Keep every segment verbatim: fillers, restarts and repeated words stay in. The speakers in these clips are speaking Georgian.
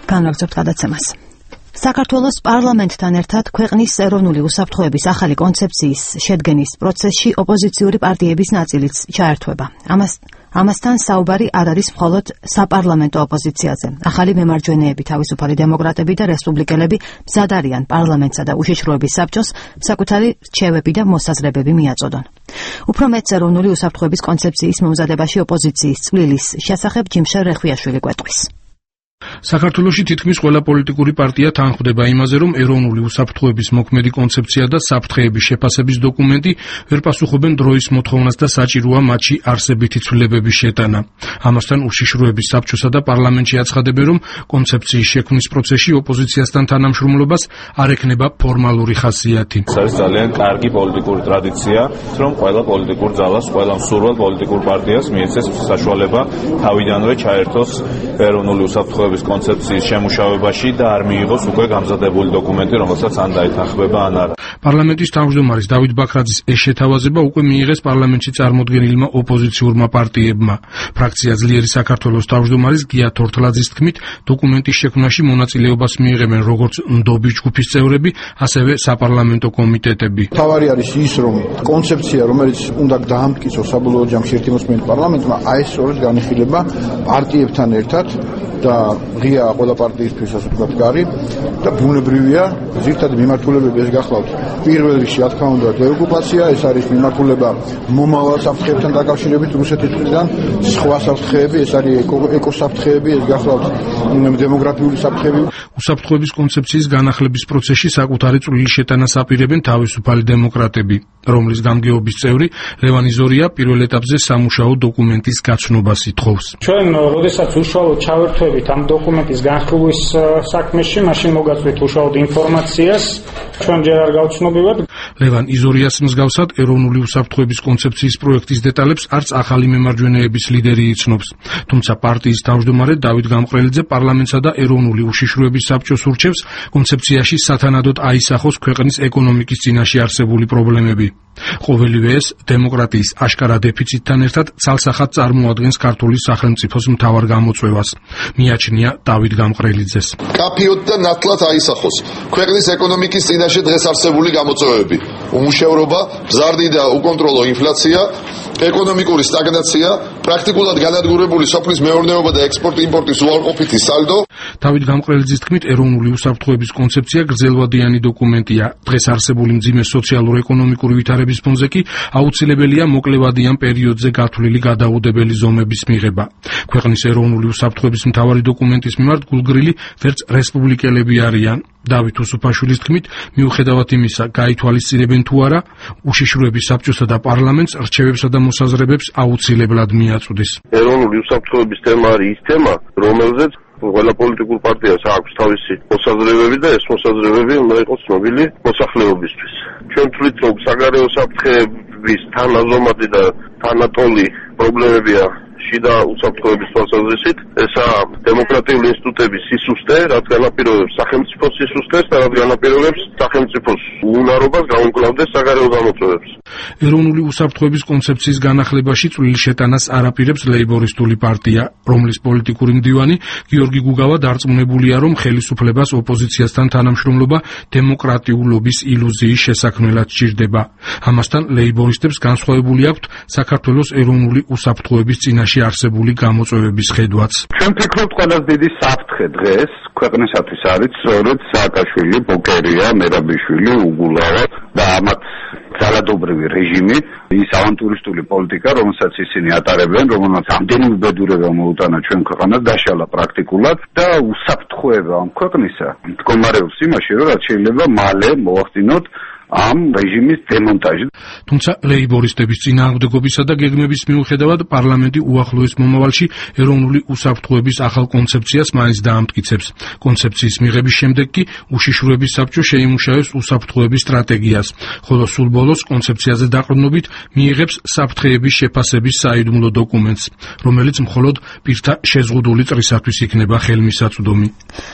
განვაგრძობთ გადაცემას. საქართველოს პარლამენტთან ერთად ქვეყნის ეროვნული უსაფრთხოების ახალი კონცეფციის შედგენის პროცესში ოპოზიციური პარტიების ნაწილიც ჩაერთვება. ამას ამასთან საუბარი არ არის მხოლოდ საპარლამენტო ოპოზიციაზე. ახალი მემარჯვენეები, თავისუფალი დემოკრატები და რესპუბლიკელები მზად არიან პარლამენტსა და უშიშროების საბჭოს საკუთარი რჩევები და მოსაზრებები მიაწოდონ. უფრო მეტს ეროვნული უსაფრთხოების კონცეფციის მომზადებაში ოპოზიციის წვლილის შესახებ ჯიმშელ რეხვიაშვილი გვეტყვის. საქართველოში თითქმის ყველა პოლიტიკური პარტია თანხმდება იმაზე, რომ ეროვნული უსაფრთხოების მოქმედი კონცეფცია და საფრთხეების შეფასების დოკუმენტი ვერ პასუხობენ დროის მოთხოვნას და საჭიროა მათში არსებითი ცვლილებების შეტანა. ამასთან უშიშროების საბჭოსა და პარლამენტში აცხადებენ, რომ კონცეფციის შექმნის პროცესში ოპოზიციასთან თანამშრომლობას არ ექნება ფორმალური ხასიათი. ეს არის ძალიან კარგი პოლიტიკური ტრადიცია, რომ ყველა პოლიტიკურ ძალას, ყველა მსურველ პოლიტიკურ პარტიას მიეცეს საშუალება თავიდანვე ჩაერთოს ეროვნული უსაფრთხოების კონცეფციის შემუშავებაში და არ მიიღოს უკვე გამზადებული დოკუმენტი, რომელსაც ან დაეთანხმება, ან არა. პარლამენტის თავმჯდომარის დავით ბაქრაძის ეს შეთავაზება უკვე მიიღეს პარლამენტში წარმოდგენილმა ოპოზიციურმა პარტიებმა. ფრაქცია ძლიერი საქართველოს თავმჯდომარის გია თორთლაძის თქმით, დოკუმენტის შექმნაში მონაწილეობას მიიღებენ როგორც ნდობის ჯგუფის წევრები, ასევე საპარლამენტო კომიტეტები. თავარი არის ის, რომ კონცეფცია, რომელიც უნდა დაამტკიცოს საბოლოო ჯამში ერთი მოსმენით პარლამენტმა, აი ეს სწორედ განიხილება პარტიებთან ერთად და ღია ყველა პარტიისთვის ასე ვთქვათ გარი და ბუნებრივია ზირთად მიმართულებები ეს გახლავთ პირველ რიგში რა თქმა უნდა დეოკუპაცია, ეს არის მიმართულება მომავალ საფრთხეებთან დაკავშირებით რუსეთის მხრიდან, სხვა საფრთხეები, ეს არის ეკოსაფრთხეები, ეს გახლავთ დემოგრაფიული საფრთხეები. უსაფრთხოების კონცეფციის განახლების პროცესში საკუთარი წვლილი შეტანას აპირებენ თავისუფალი დემოკრატები, რომლის გამგეობის წევრი ლევან იზორია პირველ ეტაპზე სამუშაო დოკუმენტის გაცნობას ითხოვს. ჩვენ როდესაც უშუალოდ ჩავერთვებით ამ დოკუმენტის განხილვის საქმეში, მაშინ მოგაწვით უშუალოდ ინფორმაციას, ჩვენ ჯერ არ გავცნობივად. ლევან იზორიას მსგავსად ეროვნული უსაფრთხოების კონცეფციის პროექტის დეტალებს არც ახალი მემარჯვენეების ლიდერი იცნობს. თუმცა პარტიის თავმჯდომარე დავით გამყრელიძე პარლამენტსა და ეროვნული უშიშროების საბჭოს ურჩევს კონცეფციაში სათანადოდ აისახოს ქვეყნის ეკონომიკის წინაშე არსებული პრობლემები. ყოველივე ეს დემოკრატიის აშკარა დეფიციტთან ერთად ცალსახად წარმოადგენს ქართული სახელმწიფოს მთავარ გამოწვევას. მიაჩნია დავით გამყრელიძეს. კაფიოდ და ნათლად აისახოს ქვეყნის ეკონომიკის წინაშე დღეს არსებული გამოწვევები: უმუშევრობა, მზარდი და უკონტროლო ინფლაცია, ეკონომიკური სტაგნაცია, პრაქტიკულად განადგურებული სოფლის მეურნეობა და ექსპორტ-იმპორტის უარყოფითი სალდო. დავით გამყრელიძის თქმით, ეროვნული უსაფრთხოების კონცეფცია გრძელვადიანი დოკუმენტია. დღეს არსებული მძიმე სოციალურ-ეკონომიკური ვითარების ფონზე კი აუცილებელია მოკლევადიან პერიოდზე გათვლილი გადაუდებელი ზომების მიღება. ქვეყნის ეროვნული უსაფრთხოების მთავარი დოკუმენტის მიმართ გულგრილი ვერც რესპუბლიკელები არიან. დავით უსუფაშვილის თქმით, მიუხედავად იმისა, გაითვალისწინებენ თუ არა, უშიშროების საბჭოსა და პარლამენტს რჩევებსა და მოსაზრებებს აუცილებლად მიაწვდის. ეროვნული უსაფრთხოების თემა არის ის თემა, რომელზეც ყველა პოლიტიკურ პარტიას აქვს თავისი მოსაზრებები და ეს მოსაზრებები უნდა იყოს ცნობილი მოსახლეობისთვის. ჩვენ ვთვლით, რომ საგარეო საფრთხეების თანაზომადი და თანატოლი პრობლემებია შიდა უსაფრთხოების თვალსაზრისით, ესაა დემოკრატიული ინსტიტუტების სისუსტე, რაც განაპირობებს სახელმწიფოს სისუსტეს და რაც განაპირობებს სახელმწიფოს უნარობას გაუმკლავდეს საგარეო გამოწვევებს. ეროვნული უსაფრთხოების კონცეფციის განახლებაში წვლილი შეტანას არ აპირებს ლეიბორისტული პარტია, რომლის პოლიტიკური მდივანი გიორგი გუგავა დარწმუნებულია, რომ ხელისუფლებას ოპოზიციასთან თანამშრომლობა დემოკრატიულობის ილუზიის შესაქმნელად სჭირდება. ამასთან ლეიბორისტებს განსხვავებული აქვთ საქართველოს ეროვნული უსაფრთხოების წინაშე არსებული გამოწვევების ხედვაც. ჩვენ ვფიქრობთ, ყველაზე დიდი საფრთხე დღეს ქვეყნისათვის არის სწორედ სააკაშვილი, ბოკერია, მერაბიშვილი, უგულავა და ამათ ძალადობრივი რეჟიმი, ის ავანტურისტული პოლიტიკა, რომელსაც ისინი ატარებენ, რომელსაც ამდენი უბედურება მოუტანა ჩვენ ქვეყანას, დაშალა პრაქტიკულად და უსაფრთხოება ამ ქვეყნისა მდგომარეობს იმაში, რომ რაც შეიძლება მალე მოახდინოთ ამ რეჟიმის დემონტაჟი. თუმცა ლეიბორისტების წინააღმდეგობისა და გეგმების მიუხედავად პარლამენტი უახლოეს მომავალში ეროვნული უსაფრთხოების ახალ კონცეფციას მაინც დაამტკიცებს. კონცეფციის მიღების შემდეგ კი უშიშროების საბჭო შეიმუშავებს უსაფრთხოების სტრატეგიას, ხოლო სულ ბოლოს კონცეფციაზე დაყრდნობით მიიღებს საფრთხეების შეფასების საიდუმლო დოკუმენტს, რომელიც მხოლოდ პირთა შეზღუდული წრისათვის იქნება ხელმისაწვდომი.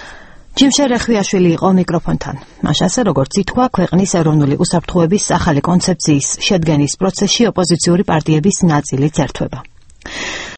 ჯიმშელ რეხვიაშვილი იყო მიკროფონთან. მაშასე, როგორც ითქვა, ქვეყნის ეროვნული უსაფრთხოების ახალი კონცეფციის შედგენის პროცესში ოპოზიციური პარტიების ნაწილიც ერთვება.